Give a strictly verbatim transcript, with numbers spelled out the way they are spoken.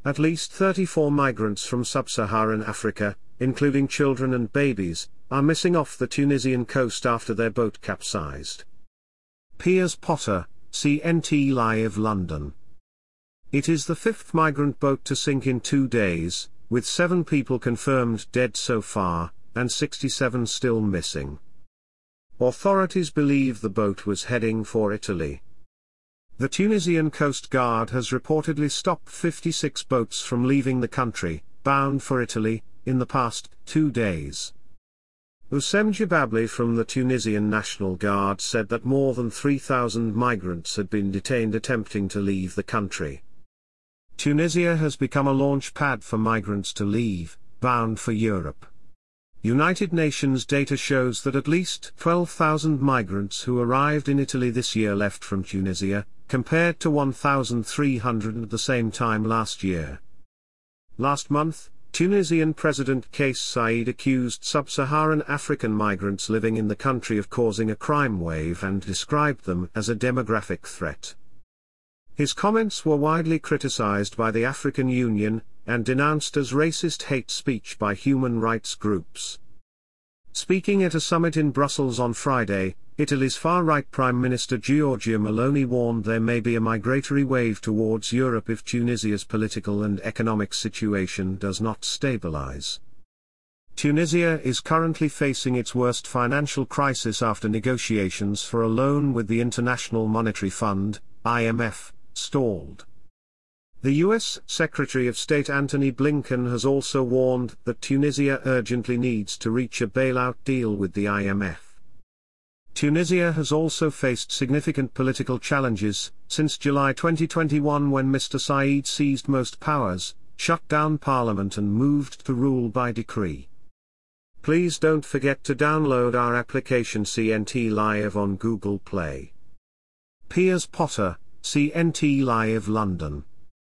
At least thirty-four migrants from sub-Saharan Africa, including children and babies, are missing off the Tunisian coast after their boat capsized. Piers Potter, C N T Live London. It is the fifth migrant boat to sink in two days, with seven people confirmed dead so far, and sixty-seven still missing. Authorities believe the boat was heading for Italy. The Tunisian Coast Guard has reportedly stopped fifty-six boats from leaving the country, bound for Italy, in the past two days. Oussem Jebabli from the Tunisian National Guard said that more than three thousand migrants had been detained attempting to leave the country. Tunisia has become a launch pad for migrants to leave, bound for Europe. United Nations data shows that at least twelve thousand migrants who arrived in Italy this year left from Tunisia, compared to one thousand three hundred at the same time last year. Last month, Tunisian President Kais Saied accused sub-Saharan African migrants living in the country of causing a crime wave and described them as a demographic threat. His comments were widely criticized by the African Union, and denounced as racist hate speech by human rights groups. Speaking at a summit in Brussels on Friday, Italy's far-right Prime Minister Giorgia Meloni warned there may be a migratory wave towards Europe if Tunisia's political and economic situation does not stabilize. Tunisia is currently facing its worst financial crisis after negotiations for a loan with the International Monetary Fund, I M F, stalled. The U S Secretary of State Antony Blinken has also warned that Tunisia urgently needs to reach a bailout deal with the I M F. Tunisia has also faced significant political challenges since July twenty twenty-one when Mister Saied seized most powers, shut down parliament and moved to rule by decree. Please don't forget to download our application C N T Live on Google Play. Piers Potter, C N T Live London.